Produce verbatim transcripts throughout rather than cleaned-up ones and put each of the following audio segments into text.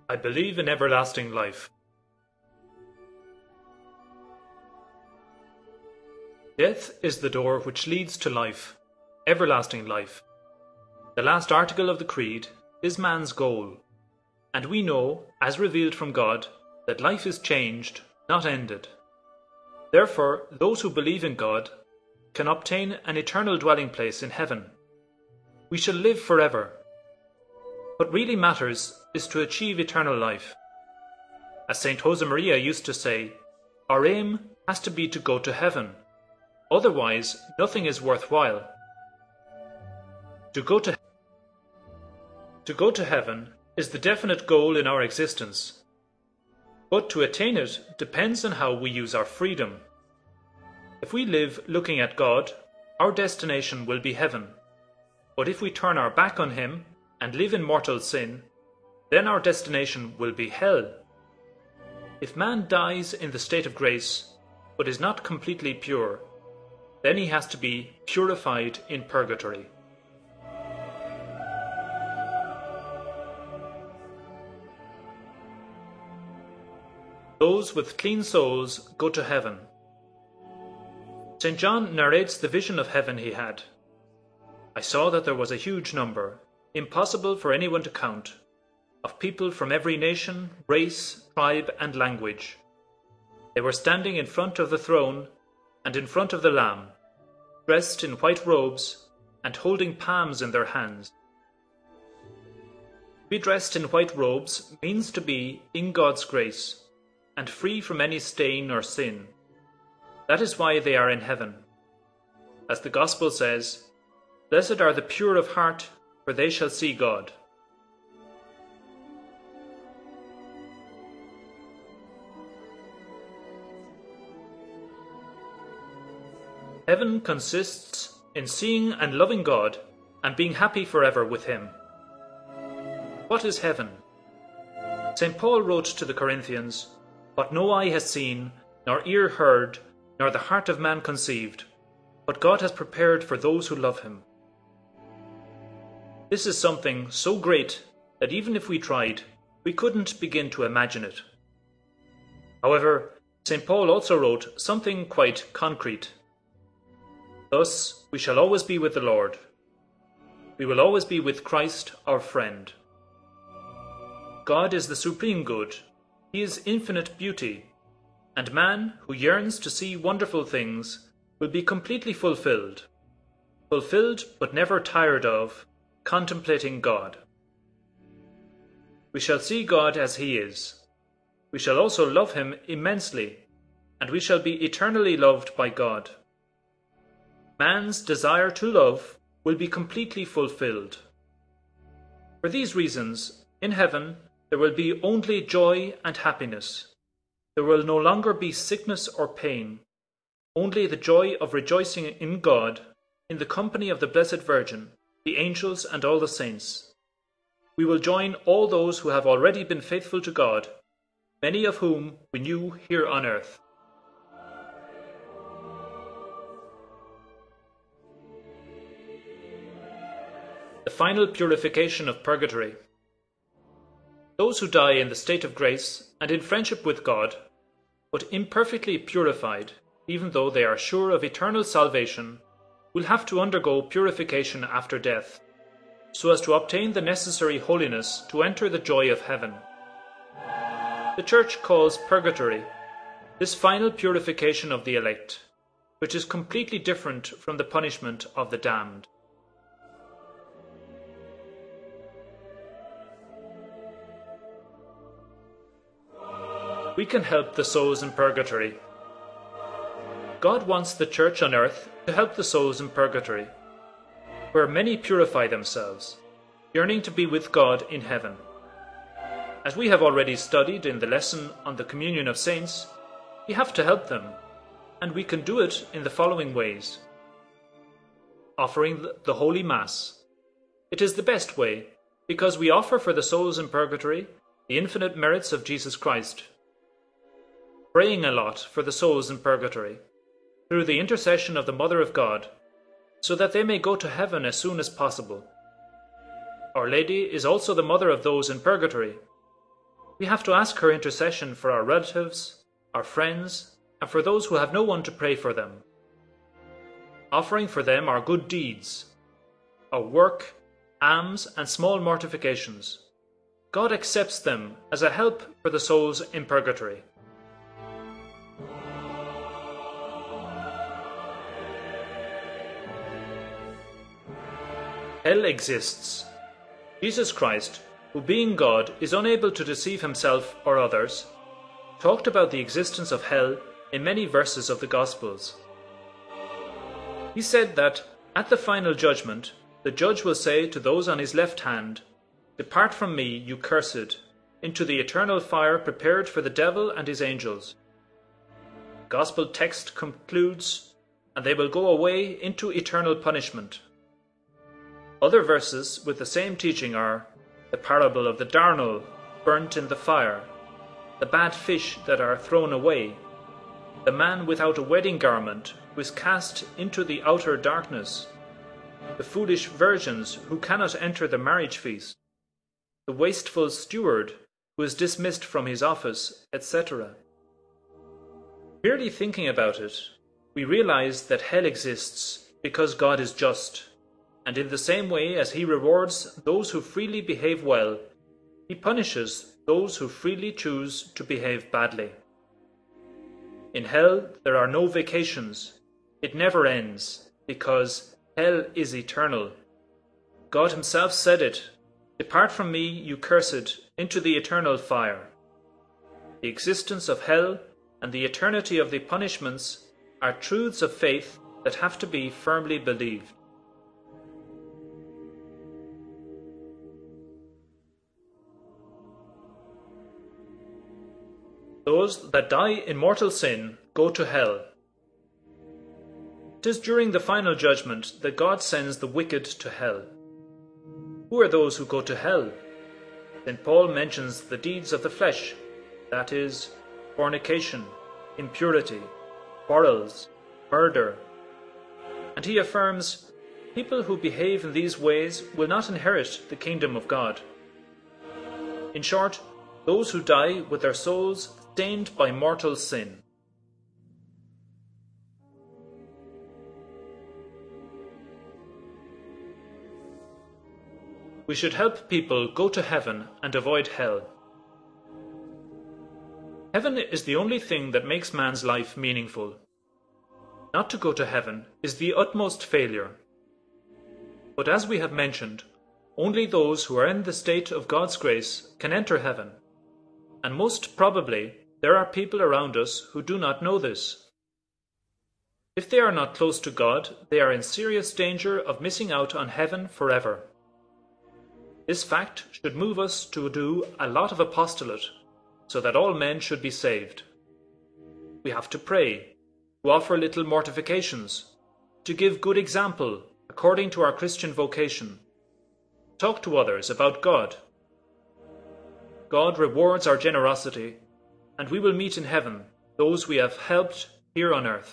I believe in everlasting life. Death is the door which leads to life, everlasting life. The last article of the Creed is man's goal, and we know, as revealed from God, that life is changed, not ended. Therefore, those who believe in God can obtain an eternal dwelling place in heaven. We shall live forever. What really matters is to achieve eternal life. As Saint Josemaria used to say, our aim has to be to go to heaven. Otherwise, nothing is worthwhile. To go to, to go to heaven is the definite goal in our existence. But to attain it depends on how we use our freedom. If we live looking at God, our destination will be heaven. But if we turn our back on Him and live in mortal sin, then our destination will be hell. If man dies in the state of grace, but is not completely pure, then he has to be purified in purgatory. Those with clean souls go to heaven. Saint John narrates the vision of heaven he had. I saw that there was a huge number, impossible for anyone to count, of people from every nation, race, tribe, and language. They were standing in front of the throne and in front of the Lamb, dressed in white robes and holding palms in their hands. To be dressed in white robes means to be in God's grace and free from any stain or sin. That is why they are in heaven. As the Gospel says, "Blessed are the pure of heart, for they shall see God." Heaven consists in seeing and loving God and being happy forever with Him. What is heaven? Saint Paul wrote to the Corinthians, "What no eye has seen, nor ear heard, nor the heart of man conceived, what God has prepared for those who love Him." This is something so great that even if we tried, we couldn't begin to imagine it. However, Saint Paul also wrote something quite concrete. Thus, we shall always be with the Lord. We will always be with Christ, our friend. God is the supreme good. He is infinite beauty, and man, who yearns to see wonderful things, will be completely fulfilled. Fulfilled, but never tired of, contemplating God. We shall see God as He is. We shall also love Him immensely, and we shall be eternally loved by God. Man's desire to love will be completely fulfilled. For these reasons, in heaven, there will be only joy and happiness. There will no longer be sickness or pain, only the joy of rejoicing in God, in the company of the Blessed Virgin, the angels and all the saints. We will join all those who have already been faithful to God, many of whom we knew here on earth. The final purification of purgatory. Those who die in the state of grace and in friendship with God, but imperfectly purified, even though they are sure of eternal salvation, will have to undergo purification after death, so as to obtain the necessary holiness to enter the joy of heaven. The Church calls purgatory this final purification of the elect, which is completely different from the punishment of the damned. We can help the souls in purgatory. God wants the Church on earth to help the souls in purgatory, where many purify themselves, yearning to be with God in heaven. As we have already studied in the lesson on the communion of saints, we have to help them, and we can do it in the following ways. Offering the Holy Mass. It is the best way, because we offer for the souls in purgatory the infinite merits of Jesus Christ. Praying a lot for the souls in purgatory, through the intercession of the Mother of God, so that they may go to heaven as soon as possible. Our Lady is also the mother of those in purgatory. We have to ask her intercession for our relatives, our friends, and for those who have no one to pray for them. Offering for them our good deeds, our work, alms, and small mortifications. God accepts them as a help for the souls in purgatory. Hell exists. Jesus Christ, who being God is unable to deceive himself or others, talked about the existence of hell in many verses of the Gospels. He said that at the final judgment, the judge will say to those on his left hand, "Depart from me, you cursed, into the eternal fire prepared for the devil and his angels." The Gospel text concludes, "And they will go away into eternal punishment." Other verses with the same teaching are the parable of the darnel burnt in the fire, the bad fish that are thrown away, the man without a wedding garment who is cast into the outer darkness, the foolish virgins who cannot enter the marriage feast, the wasteful steward who is dismissed from his office, et cetera. Merely thinking about it, we realize that hell exists because God is just, and in the same way as he rewards those who freely behave well, he punishes those who freely choose to behave badly. In hell there are no vacations. It never ends, because hell is eternal. God himself said it, "Depart from me, you cursed, into the eternal fire." The existence of hell and the eternity of the punishments are truths of faith that have to be firmly believed. Those that die in mortal sin go to hell. It is during the final judgment that God sends the wicked to hell. Who are those who go to hell? Saint Paul mentions the deeds of the flesh, that is, fornication, impurity, quarrels, murder. And he affirms, people who behave in these ways will not inherit the kingdom of God. In short, those who die with their souls stained by mortal sin. We should help people go to heaven and avoid hell. Heaven is the only thing that makes man's life meaningful. Not to go to heaven is the utmost failure. But as we have mentioned, only those who are in the state of God's grace can enter heaven, and most probably there are people around us who do not know this. If they are not close to God, they are in serious danger of missing out on heaven forever. This fact should move us to do a lot of apostolate, so that all men should be saved. We have to pray, to offer little mortifications, to give good example according to our Christian vocation, talk to others about God. God rewards our generosity, and we will meet in heaven those we have helped here on earth.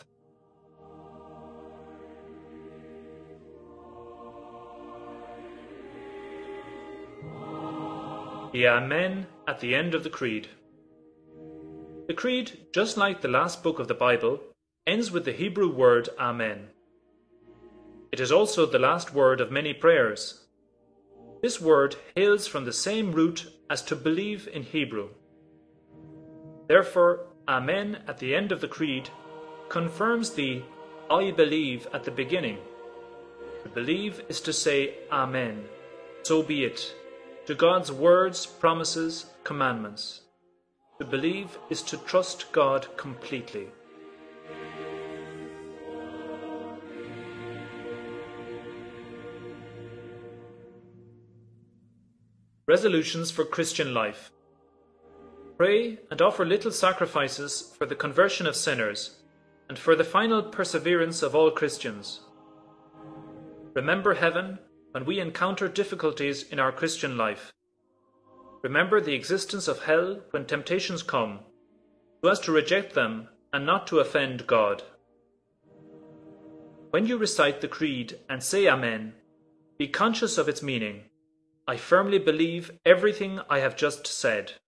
The Amen at the end of the Creed. The Creed, just like the last book of the Bible, ends with the Hebrew word Amen. It is also the last word of many prayers. This word hails from the same root as to believe in Hebrew. Therefore, Amen at the end of the Creed confirms the I believe at the beginning. To believe is to say Amen, so be it, to God's words, promises, commandments. To believe is to trust God completely. Resolutions for Christian life. Pray and offer little sacrifices for the conversion of sinners and for the final perseverance of all Christians. Remember heaven when we encounter difficulties in our Christian life. Remember the existence of hell when temptations come, so as to reject them and not to offend God. When you recite the Creed and say Amen, be conscious of its meaning. I firmly believe everything I have just said.